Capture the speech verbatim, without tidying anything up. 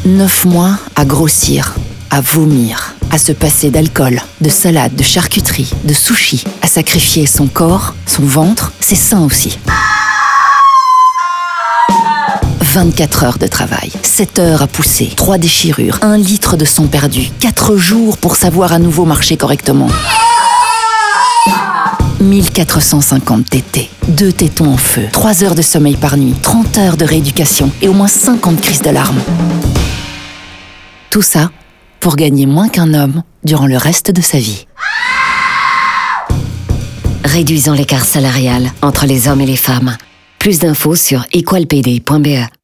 Neuf mois à grossir, à vomir, à se passer d'alcool, de salade, de charcuterie, de sushi, à sacrifier son corps, son ventre, ses seins aussi. vingt-quatre heures de travail, sept heures à pousser, trois déchirures, un litre de sang perdu, quatre jours pour savoir à nouveau marcher correctement. mille quatre cent cinquante tétés, deux tétons en feu, trois heures de sommeil par nuit, trente heures de rééducation et au moins cinquante crises d'alarme. Tout ça pour gagner moins qu'un homme durant le reste de sa vie. Réduisons l'écart salarial entre les hommes et les femmes. Plus d'infos sur equalpd point b e.